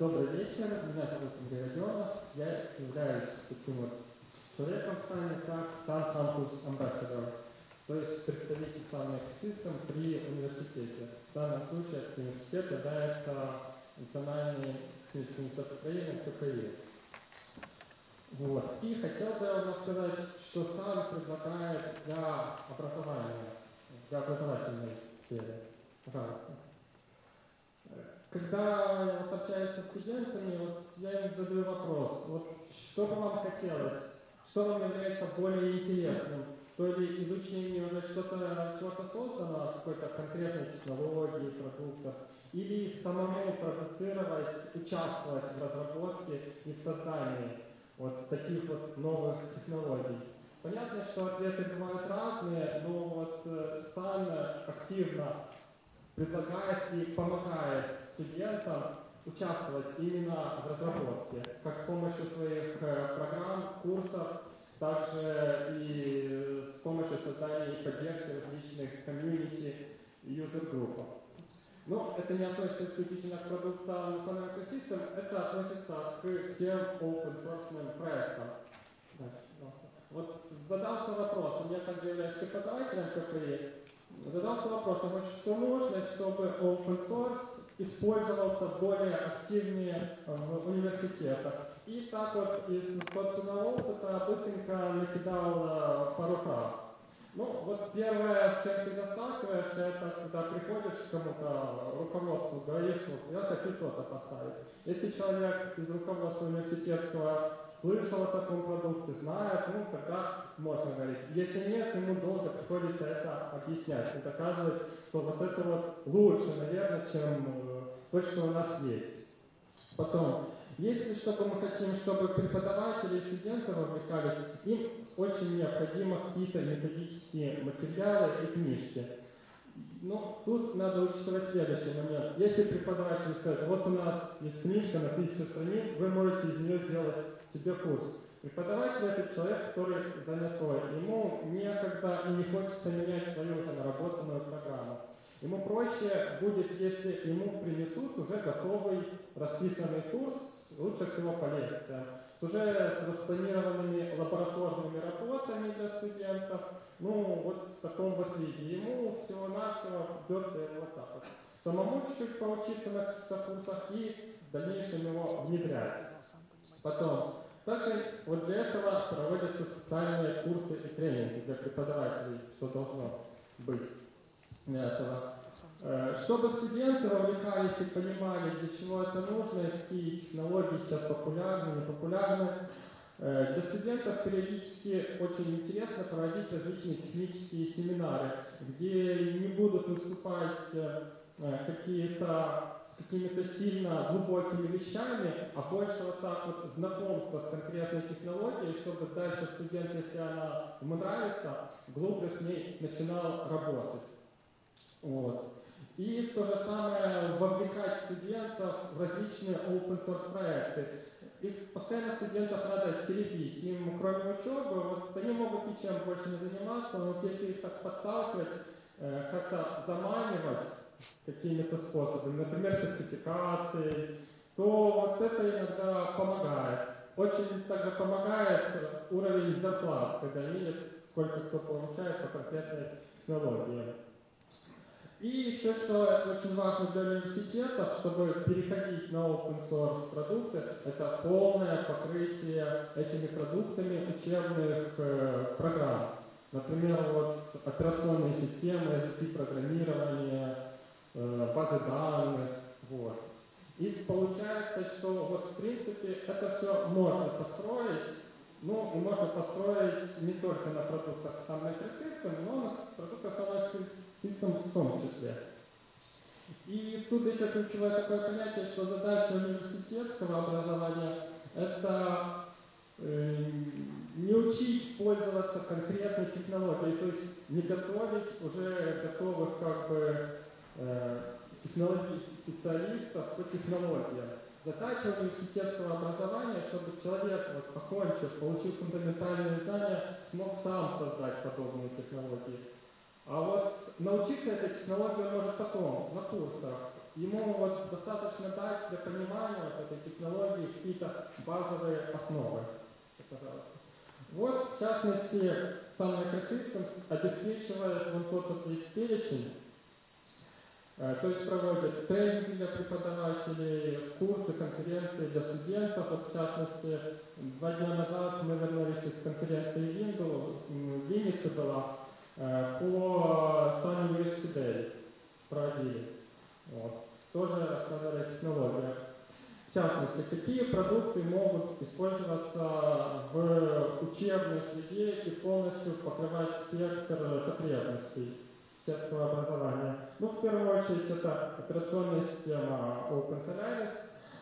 Добрый вечер, меня зовут Андрей Родионов, я являюсь таким вот человеком в Sun, как Sun Campus Ambassador, то есть представитель Sun Ecosystem при университете. В данном случае этот университет является национальным университетом Украины, КПИ. Вот. И хотел бы вам рассказать, что Sun предлагает для образования, для образовательной сферы. Пожалуйста. Когда я вот общаюсь со студентами, вот я им задаю вопрос, вот что бы вам хотелось, что вам является более интересным, то ли изучение уже чего-то созданного, какой-то конкретной технологии, продуктов, или самому продуцировать, участвовать в разработке и в создании вот таких вот новых технологий. Понятно, что ответы бывают разные, но вот Sun активно предлагает и помогает студентам участвовать именно в разработке, как с помощью своих программ, курсов, также и с помощью создания и поддержки различных комьюнити и юзер-группов. Но это не относится исключительно к продуктам Sun Ecosystem, это относится к всем open source проектам. Вот задался вопросом, я также являюсь преподавателем КПИ, задался вопросом, что нужно, чтобы open source использовался более активнее в университетах. И так вот из собственного опыта быстренько накидал пару фраз. Ну, вот первое, с чем ты сталкиваешься, это когда приходишь к кому-то руководству, говоришь, вот я хочу то-то поставить. Если человек из руководства университетского слышал о таком продукте, знает, ну, тогда можно говорить. Если нет, ему долго приходится это объяснять и доказывать, что вот это вот лучше, наверное, чем то, что у нас есть. Потом, если что-то мы хотим, чтобы преподаватели и студенты вовлекались, им очень необходимо какие-то методические материалы и книжки. Но тут надо учитывать следующий момент. Если преподаватель скажет, вот у нас есть книжка на 1000 страниц, вы можете из нее сделать себе курс. Преподаватель — это человек, который занятой. Ему некогда и не хочется менять свою уже наработанную программу. Ему проще будет, если ему принесут уже готовый расписанный курс, лучше всего по лекциям, с уже распланированными лабораторными работами для студентов. Ну, вот в таком вот виде. Ему всего-навсего придется его вот так вот самому чуть-чуть поучиться на каких-то курсах и в дальнейшем его внедрять. Потом, также вот для этого проводятся специальные курсы и тренинги для преподавателей, что должно быть для этого. Чтобы студенты вовлекались и понимали, для чего это нужно, и какие технологии сейчас популярны, не популярны, для студентов периодически очень интересно проводить различные технические семинары, где не будут выступать с какими-то сильно глубокими вещами, а больше вот так вот знакомство с конкретной технологией, чтобы дальше студент, если она ему нравится, глубже с ней начинал работать. Вот. И то же самое вовлекать студентов в различные open source проекты. Их постоянно студентов надо теребить. Им, кроме учебы, вот они могут ничем больше не заниматься, но вот если их так подталкивать, как-то заманивать какими-то способами, например, сертификацией, то вот это иногда помогает. Очень также помогает уровень зарплат, когда видят, сколько кто получает по конкретной технологии. И еще, что очень важно для университетов, чтобы переходить на open source продукты, это полное покрытие этими продуктами учебных программ. Например, вот операционные системы, языки программирования, базы данных. Вот. И получается, что вот в принципе это все можно построить, ну и можно построить не только на продуктах Sun Ecosystem, но на продуктах Sun Ecosystem в том числе. И тут еще ключевое такое понятие, что задача университетского образования – это не учить пользоваться конкретной технологией, то есть не готовить уже готовых технологических специалистов по технологиям. Задача университетского образования, чтобы человек, вот, окончив, получив фундаментальные знания, смог сам создать подобные технологии. А вот научиться этой технологии он может потом, на курсах. Ему вот достаточно дать для понимания вот этой технологии какие-то базовые основы. Вот, в частности, Sun Microsystems обеспечивает вот тот вот весь перечень, то есть проводит тренинги для преподавателей, курсы, конференции для студентов. Вот, в частности, 2 дня назад мы вернулись из конференции в Виннице была, по Sun University Day проводили. Вот. Тоже рассказали о технологиях. В частности, какие продукты могут использоваться в учебной среде и полностью покрывать спектр потребностей сельского образования. Ну, в первую очередь, это операционная система OpenSolaris,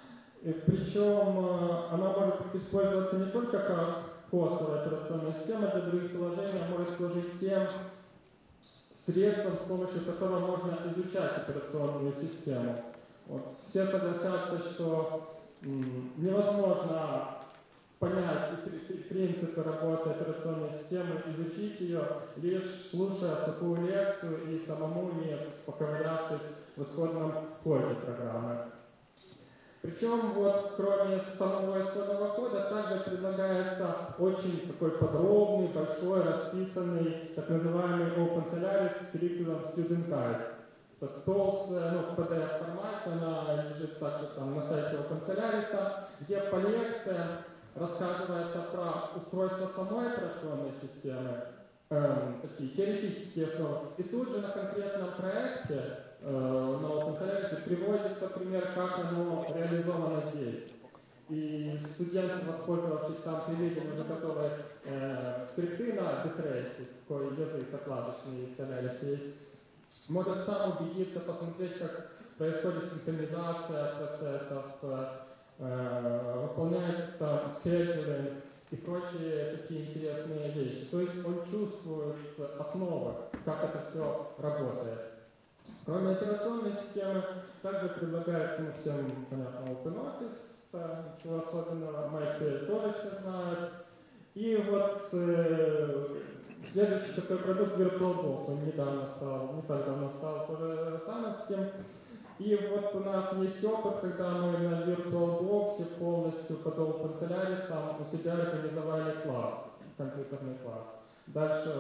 причем она может использоваться не только как хостовая операционная система для других приложений, а может служить тем средством, с помощью которого можно изучать операционную систему. Вот. Все согласятся, что невозможно понять принципы работы операционной системы, изучить ее, лишь слушая сухую лекцию и самому не поковырявшись в исходном коде программы. Причем, вот, кроме самого исходного кода, также предлагается очень такой подробный, большой, расписанный, так называемый OpenSolaris Curriculum Student Guide. Это толстая, в PDF-формате, она лежит также там на сайте OpenSolaris, где по лекциям рассказывается про устройство самой операционной системы, такие теоретические основы. И тут же на конкретном проекте на OpenSolaris приводится пример, как оно реализовано здесь. И студенты, воспользовавшись там, приведены уже готовые скрипты на Bitrace, такой язык отладочный в Solaris есть, может сам убедиться, посмотреть, как происходит синхронизация процессов, выполняется там scheduling и прочие такие интересные вещи. То есть он чувствует основы, как это все работает. Кроме операционной системы, также предлагается всем, понятно, OpenOffice, ничего особенного, MySQL тоже все знают. И вот следующий такой продукт VirtualBox, он недавно стал, не так давно стал тоже самым. И вот у нас есть опыт, когда мы на VirtualBox полностью под OpenSolaris у себя организовали класс, компьютерный класс. Дальше.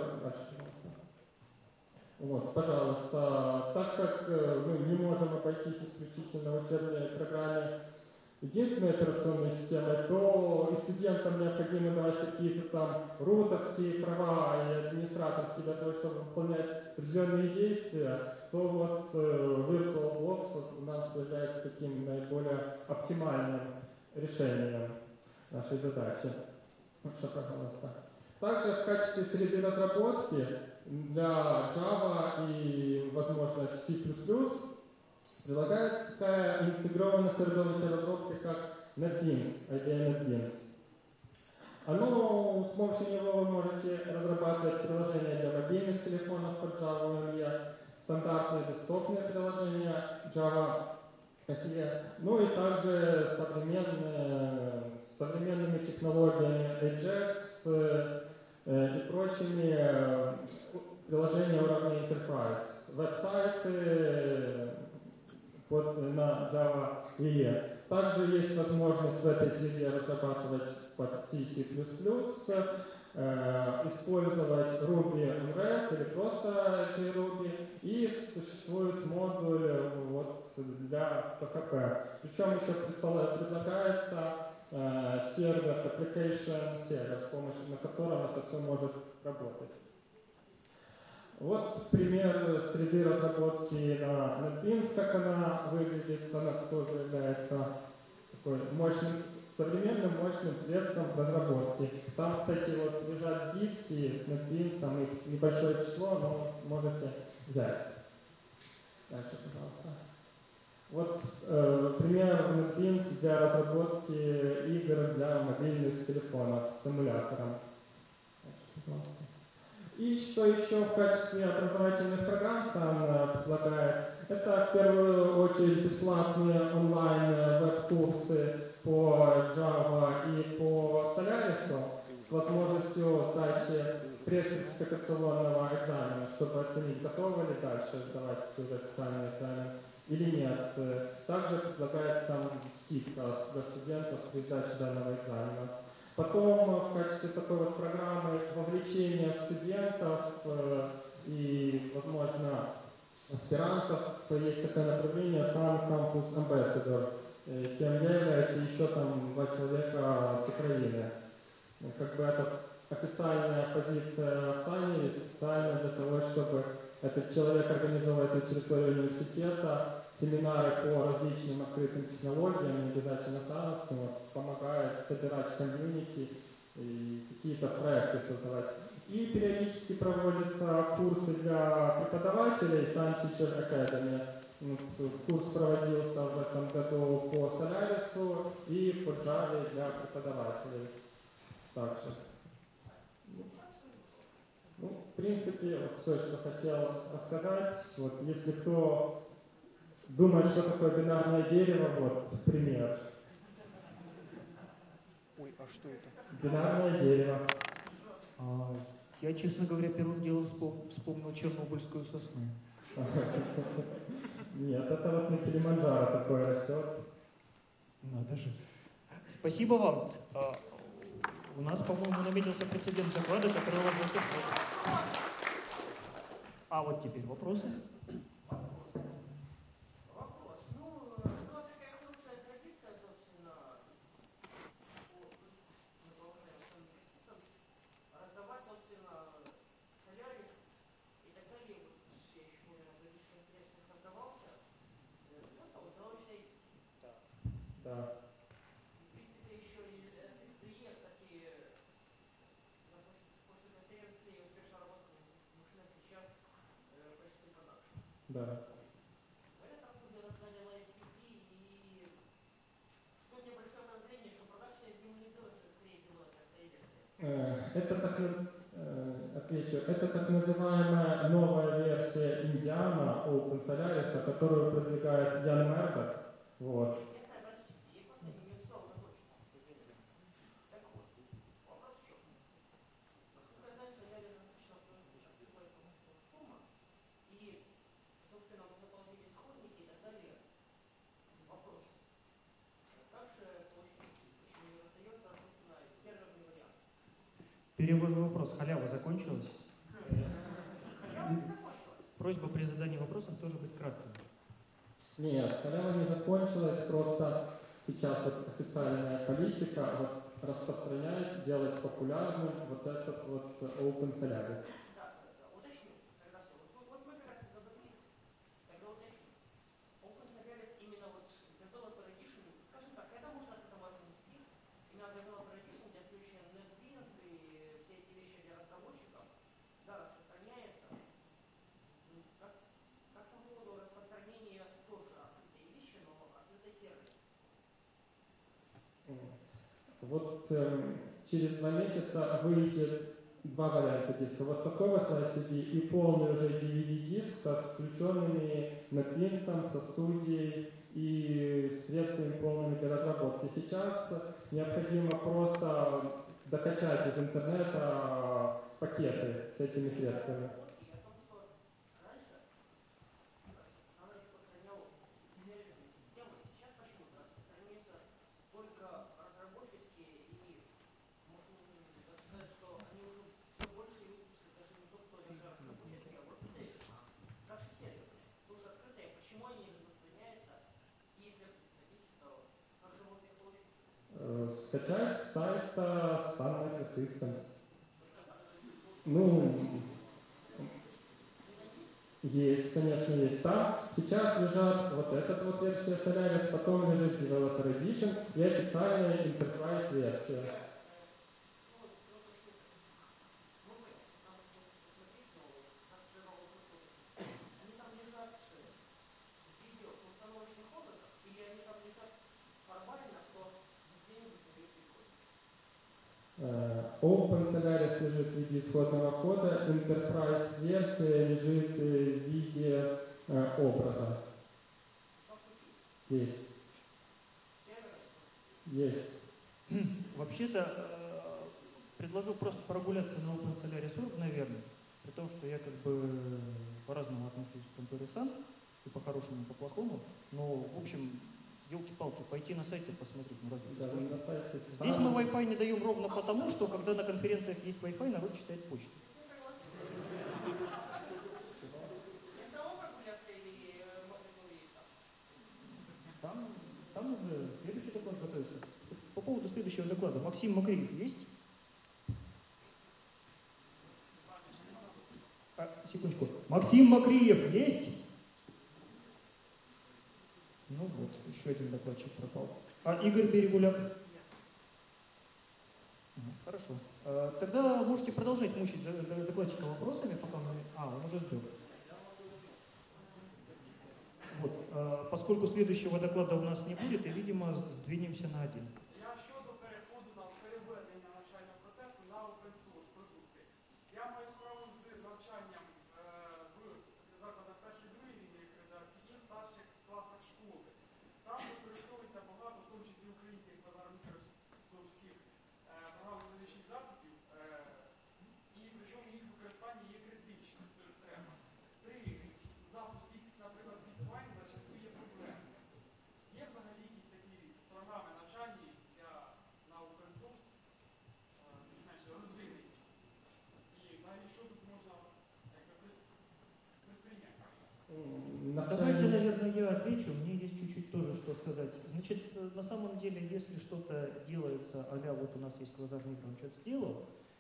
Вот, пожалуйста, так как мы не можем обойтись исключительно в учебной программе единственной операционной системой, то и студентам необходимо давать какие-то там рутовские права и администраторские для того, чтобы выполнять определенные действия, то вот VirtualBox у нас является таким наиболее оптимальным решением нашей задачи. Пожалуйста. Также в качестве среды разработки для Java и, возможно, C++ предлагается такая интегрованная средовая разработка, как NetBeans, IBM NetBeans. С помощью него вы можете разрабатывать приложения для мобильных телефонов под Java EE, стандартные десктопные приложения Java SE, ну и также современными технологиями Ajax и прочими приложения уровня Enterprise, веб-сайты на Java EE. Также есть возможность в этой среде разрабатывать под C++, использовать Ruby on Rails или просто JRuby, и существует модуль для PHP. Причем еще предлагается сервер, application сервер, с помощью которого это все может работать. Вот пример среды разработки на NetBeans, как она выглядит. Она тоже является такой современным мощным средством разработки. Там, кстати, вот лежат диски с NetBeans, их небольшое число, но можете взять. Дальше, пожалуйста. Вот пример NetBeans для разработки игр для мобильных телефонов с эмулятором. Дальше, пожалуйста. И что еще в качестве образовательных программ Sun предлагает, это в первую очередь бесплатные онлайн веб-курсы по Java и по Solaris с возможностью сдачи предсертификационного экзамена, чтобы оценить, готовы ли дальше сдавать уже официальный экзамен или нет. Также предлагается там скидка для студентов при сдаче данного экзамена. Потом в качестве такой вот программы вовлечения студентов и, возможно, аспирантов есть такое направление Sun Campus Ambassador. Кем я являюсь, и еще там 2 человека с Украины. Как бы это официальная позиция в САНе, специально для того, чтобы этот человек организовывает на территории университета семинары по различным открытым технологиям, не обязательно САНовским, помогает собирать комьюнити и какие-то проекты создавать. И периодически проводятся курсы для преподавателей Sun Teacher Academy. Курс проводился в этом году по Solaris и по Java для преподавателей. Также. Ну, в принципе, вот все, что хотел рассказать. Вот, если кто думает, что такое бинарное дерево, вот пример. Ой, а что это? Бинарное дерево. Я, честно говоря, первым делом вспомнил чернобыльскую сосну. Нет, это вот на Килиманджаро такое растет. Надо же. Спасибо вам. У нас, по-моему, наметился прецедент доклада, который вас засушил. А вот теперь вопросы. Да. В принципе, еще и SXDE, кстати, после конференции успешно работали машина сейчас почти продакшн. Да. В этот раз уже раздали LiveCP, и что небольшое подозрение, что продакшн из него не сделать, что скорее делать STI версия. Отвечу. Это так называемая новая версия Indiana Open Solaris, которую продвигает Ян Мердок. Вот. Перевожу вопрос. Халява закончилась? Просьба при задании вопросов тоже быть кратким. Нет, халява не закончилась, просто сейчас вот официальная политика вот распространять, делать популярным вот этот вот Open Solaris. Уточню, тогда все. Вот мы как раз договорились, тогда уточню. Open Solaris именно вот Developer Edition, скажем так, это можно к этому отнести. Именно Developer Edition, где включен NetBeans и все эти вещи для разработчиков, да, распространяется. Как по поводу распространения тоже открытой вещи, но открытой сервера? Вот через 2 месяца выйдет 2 варианта диска. Вот такой вот LCD и полный уже DVD-диск со включенными NetBeans, со студией и средствами полными для разработки. Сейчас необходимо просто докачать из интернета пакеты с этими средствами. Скачать с сайта Sun Microsystems. Ну, есть, конечно, есть. Там сейчас лежат вот эта вот версия Solaris, потом лежит Developer Edition и официальная Enterprise версия. Open Solaris лежит в виде исходного кода, Enterprise версия лежит в виде образа. Есть. Есть. Вообще-то предложу просто прогуляться на Open Solaris Org, наверное, при том, что я как бы по-разному отношусь к конторе Sun, и по-хорошему, и по-плохому, но, в общем, елки-палки, пойти на сайт и посмотреть, ну разве это Да, сложно? на сайте Здесь Sun. мы Wi-Fi не даем ровно потому, что когда на конференциях есть Wi-Fi, народ читает почту. Не само прогуляться или можно было и там? Там уже следующий доклад готовится. По поводу следующего доклада. Максим Макриев есть? Секундочку. Максим Макриев есть? Ну вот, еще один докладчик пропал. Игорь Перегуляк? Хорошо. Тогда можете продолжать мучить докладчика вопросами, пока мы... Он уже сбил. Вот. Поскольку следующего доклада у нас не будет, и, видимо, сдвинемся на один. Я щодо переходу на переведення навчального процесу на open source продукти. Я маю справу з навчанням в закладах першої другої рівні акредитації і в старших класах школи. Там використовується багато, в тому числі українських базарно-мікроскопських програмно-аналітичних засобів, і причому їх використання є критичним, тобто треба. При запуску, наприклад, Bitwine зачасту є проблеми. Є взагалі якісь такі програми навчання на open source, більш-менш розвинені? І взагалі, що тут можна предприйняти? Давайте, наверное, я отвечу. Мне есть чуть-чуть тоже что сказать. Значит, на самом деле, если что-то делается, а-ля вот у нас есть Квазар Микро, он что-то сделал,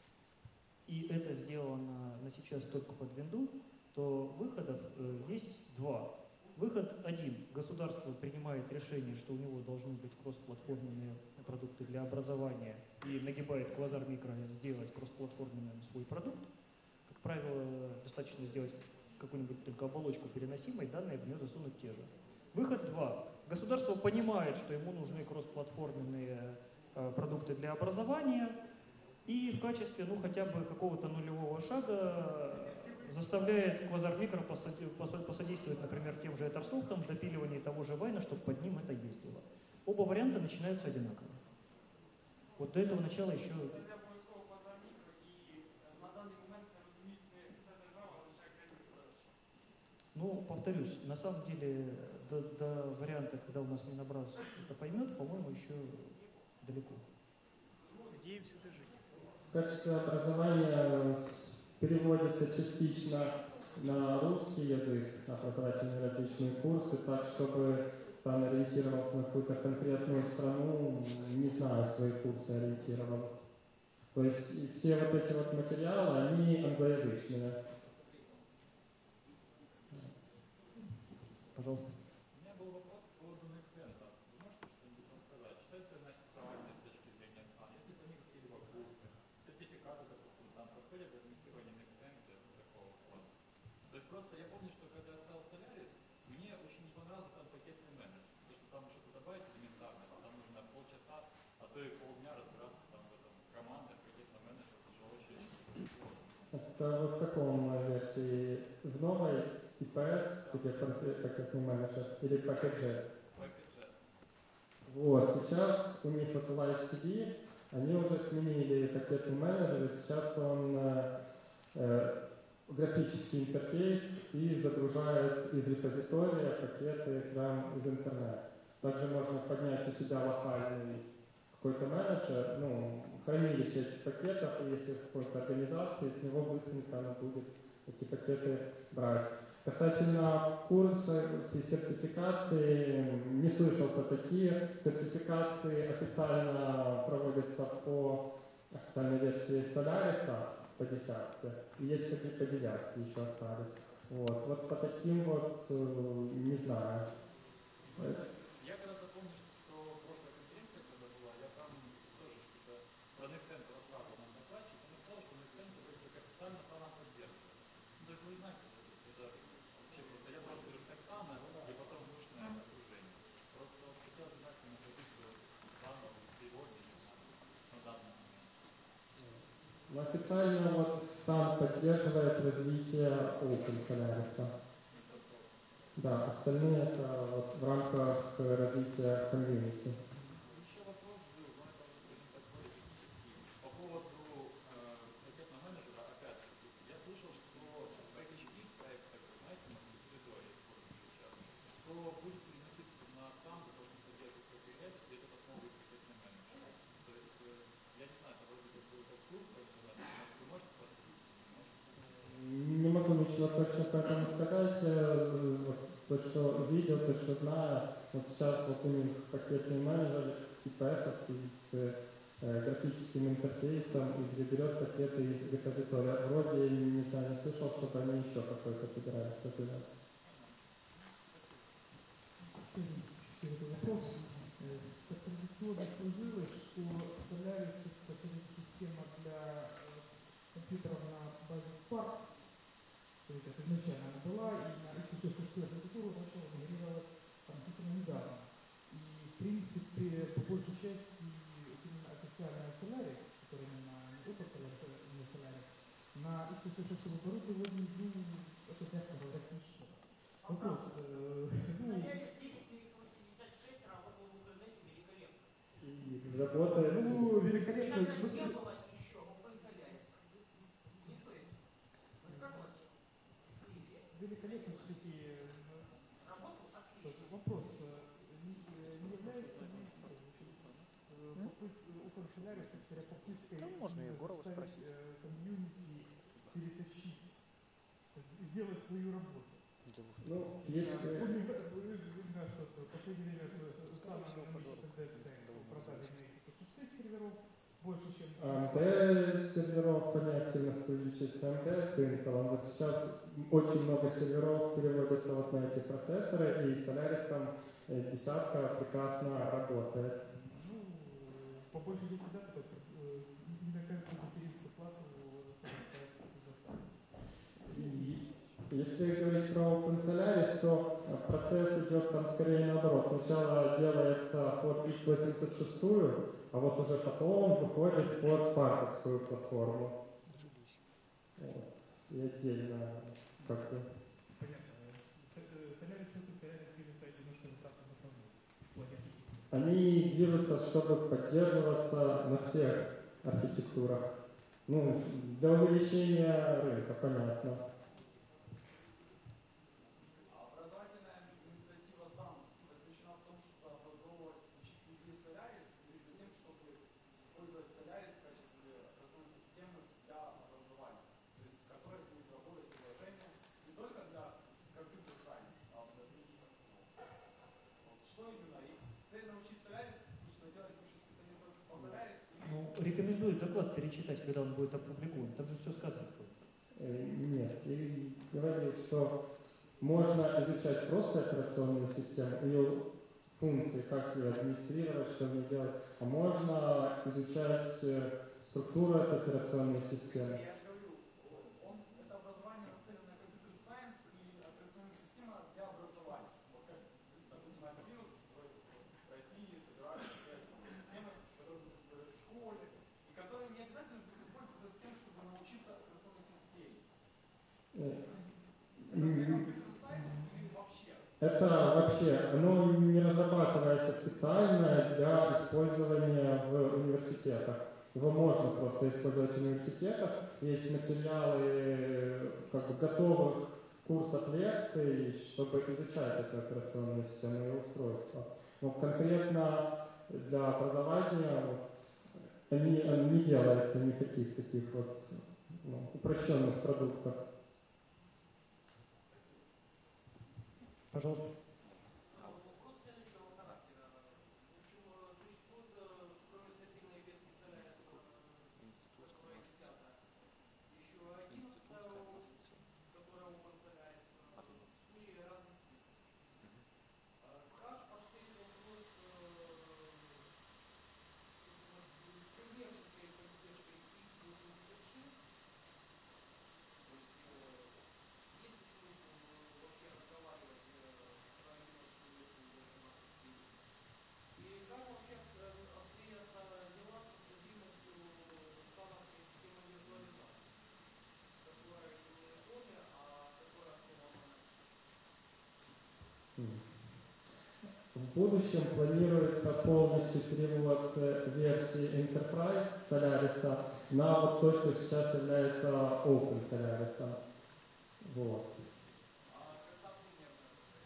и это сделано на сейчас только под винду, то выходов есть два. Выход один. Государство принимает решение, что у него должны быть кроссплатформенные продукты для образования и нагибает Квазар Микро сделать кроссплатформенный свой продукт. Как правило, достаточно сделать какую-нибудь только оболочку переносимой, данные в нее засунуть те же. Выход два. Государство понимает, что ему нужны кроссплатформенные продукты для образования, и в качестве, хотя бы какого-то нулевого шага заставляет Квазар Микро посодействовать, например, тем же Ethersoft в допиливании того же Вайна, чтобы под ним это ездило. Оба варианта начинаются одинаково. Вот до этого начала еще... Це обов'язково Квазар Мікро, і на даний момент це розуміють не вся держава, а лише окремі видавачі. Повторюсь, на самом деле до варианта, когда у нас Минобраз это поймет, по-моему, еще далеко. Надіємося дожити. В качестве образования переводится частично на русский язык, образовательные различные курсы, так, чтобы сам ориентировался на какую-то конкретную страну, не знаю, свои курсы ориентировал. То есть все вот эти вот материалы, они англоязычные. Пожалуйста. У меня был вопрос по поводу Nexenta. Вы можете что-нибудь рассказать? Что это официально с точки зрения САН? Есть ли по ним какие-либо курсы, сертификаты, допустим, САН подходят к администрированию Nexenta такого плана? То есть просто я помню, что когда я стал Solaris, мне очень не понравился там пакетный менеджер. То, что там что-то добавить элементарно, там нужно полчаса, а то и полдня разбираться там в этом командах пакетного менеджера, это же очень сложно. Это вот в каком версии? В новой IPS, где пакетный менеджер, или Package? Вот, сейчас у них вот Live CD, они уже сменили пакетный менеджер, и сейчас он графический интерфейс и загружает из репозитория пакеты прямо из интернета. Также можно поднять у себя локальный какой-то менеджер, хранилище этих пакетов, и если в какой-то организации, с него быстренько она будет эти пакеты брать. Касательно курса и сертификации, не слышал про такие. Сертификаты официально проводятся по официальной версии Solaris по 10, и есть такие по 9 еще остались. Вот по таким вот не знаю. Я когда-то помню, что прошлая конференция, когда была, я там тоже что-то про Nexenta рассказывал нам докладчик, он сказал, что Nexenta как официально сама поддерживается. То есть вы знаете, это вообще просто я просто говорю так само, и потом нужное окружение. Просто хотел знать на позицию САНа сегодня на данный момент. Но официально вот САН поддерживает развитие Open Solaris. Да, остальные это вот в рамках развития комьюнити. Еще вопрос был, но это, скажем так, по поводу услуг пользоваться, вы можете платить, Не могу ничего точно по этому сказать. Вот, то, что видел, то, что знаю. Вот сейчас вот у них пакетный менеджер IPS с графическим интерфейсом и где берет пакеты из репозитория. Вроде, не знаю, не слышал, чтобы они еще какой-то собирались развивать. Еще такой вопрос. Как традиционно сложилось, что Solaris это система для компьютеров на базе Spark, то есть это изначально она была, и на XFCE архитектуру начала мигрировать относительно недавно. И в принципе, по большей части, именно официальная Solaris, которая именно не опыт не Solaris, на XFCE оборудовании, это мягко говоря смешно. Вопрос. Солярис X86 работал в интернете великолепно. И работает. Великолепно. Когда не было еще OpenSolaris. Не стоит высказывать. Великолепно, кстати, Работал отлично. вопрос. Не является ли OpenSolaris, попыткой стать комьюнити, перетащить, сделать свою работу? Ну, если... Видно, что в последнее время самая тенденция к продаже на x86 серверов больше, чем... AMD серверов они активно сотрудничают с AMD, с Intel. Вот сейчас очень много серверов переводятся вот на эти процессоры, и Solaris там десятка прекрасно работает. Ну, по большей части, да, не на каждую материнскую плату И если говорить про OpenSolaris, то процесс идет там скорее наоборот. Сначала делается под x86, а вот уже потом выходит под спарковскую платформу. Вот. И отдельно как бы. Понятно. Solaris движется немножко в обратном направлении. Они движутся, чтобы поддерживаться на всех архитектурах. Ну, для увеличения рынка, понятно. Образовательная инициатива САМ заключена в том, чтобы образовывать учителей Solaris и за тем, чтобы использовать Solaris в качестве операционной системы для образования, то есть в которой будет работать приложение не только для компьютер сайенс, а для других технологий. Вот. Что именно? И цель научить Solaris, нужно делать кучу специалистов по Solaris. Ну, рекомендую доклад перечитать, когда он будет опубликован. Там же все сказано. Нет, и говорил, что можно изучать просто операционную систему, ее функции, как ее администрировать, что в ней делать, а можно изучать структуру этой операционной системы. Я же говорю, это образование нацелено на компьютер сайенс и операционная система для образования. Вот как, допустим, от Linux в России собираются системы, которые будут использовать в школе, и которые не обязательно будут использоваться с тем, чтобы научиться операционной системе. Это вообще, оно не разрабатывается специально для использования в университетах. Его можно просто использовать в университетах. Есть материалы как бы готовых курсов лекций, чтобы изучать эту операционную систему и устройство. Но конкретно для образования не делается никаких таких вот упрощенных продуктов. Пожалуйста. Вопрос следующего характера. Существует, кроме стабильной ветки Solaris, которая 10-я, еще 11-я, которая OpenSolaris, в случае разных типов. Как обстоит вопрос с коммерческой поддержкой x86? То есть есть ли смысл вообще разговаривать про Linux и как вообще обстоят дела со стабильностью САНовской системы виртуализации, которая не Sony, а которая основана на X? В будущем планируется полностью перевод версии Enterprise Solaris на вот то, что сейчас является Open Solaris. Вот. А когда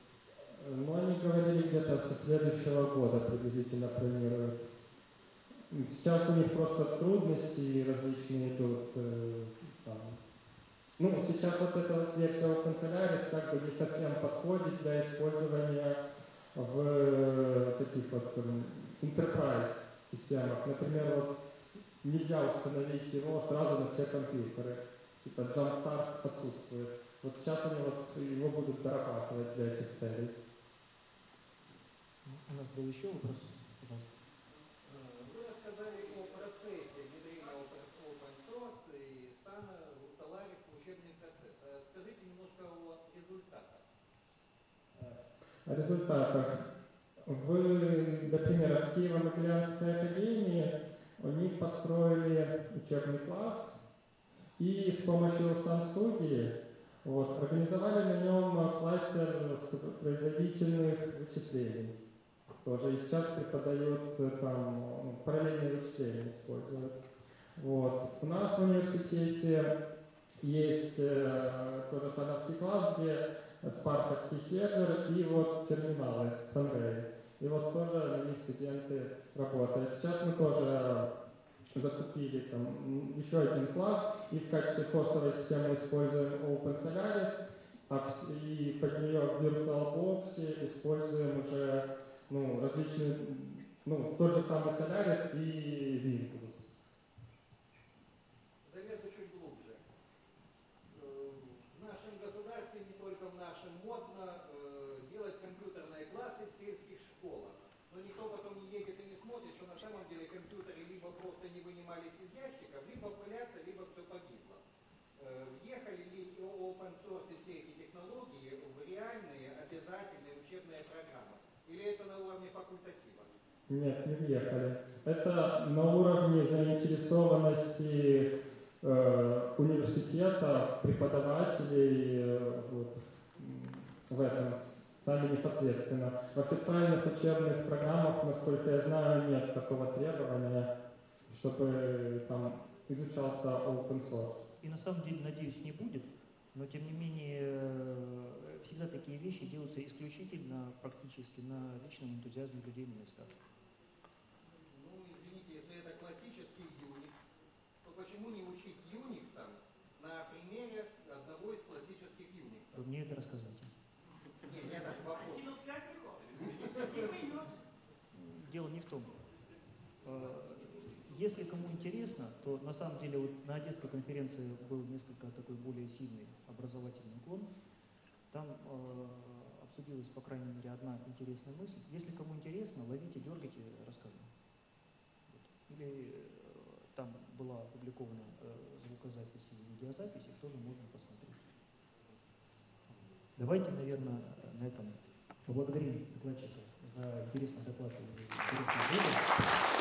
примерно? Но они говорили где-то со следующего года приблизительно планируют. Сейчас у них просто трудности различные идут. Там. Ну, сейчас вот эта вот версия OpenSolaris как бы не совсем подходит для использования в таких вот enterprise системах. Например, вот нельзя установить его сразу на все компьютеры. Типа Jumpstart отсутствует. Вот сейчас они вот его будут дорабатывать для этих целей. У нас был еще вопрос, пожалуйста. Вы рассказали о процессе внедрения open source и Solaris в учебный процесс. Скажите немножко о результатах. О результатах. Например, в Киево-Могилянской академии они построили учебный класс и с помощью SunStudii организовали на нем кластер производительных вычислений. Тоже и сейчас преподают там параллельные вычисления используют. Вот. У нас в университете есть тоже сановский класс, где спарковский сервер и вот терминалы Sunray. И вот тоже на них студенты работают. Сейчас мы тоже закупили там еще один класс и в качестве хостовой системы используем OpenSolaris, и под нее в VirtualBox используем уже различные, тот же самый Solaris и Windows. Залезу чуть глубже. В нашем государстве, не только в нашем, модно делать компьютерные классы в сельских школах. Но никто потом не едет и не смотрит, что на самом деле компьютеры либо просто не вынимались из ящиков, либо пылятся, либо все погибло. Въехали ли open source и все эти технологии в реальные обязательные учебные программы? Или это на уровне факультатива? Нет, не въехали. Это на уровне заинтересованности университета, преподавателей в этом сами непосредственно. В официальных учебных программах, насколько я знаю, нет такого требования, чтобы там изучался open source. И на самом деле, надеюсь, не будет, но тем не менее всегда такие вещи делаются исключительно практически на личном энтузиазме людей на местах. Ну, извините, если это классический Unix, то почему не учить Unix на примере одного из классических Unix? Вы мне это рассказываете. Не так вопрос. Дело не в том. Если кому интересно, то на самом деле вот на Одесской конференции был несколько такой более сильный образовательный уклон. Там обсудилась, по крайней мере, одна интересная мысль. Если кому интересно, ловите, дергайте, рассказывайте. Или там была опубликована звукозапись и видеозапись, их тоже можно посмотреть. Давайте, наверное, на этом поблагодарим докладчика за интересный доклад и интересный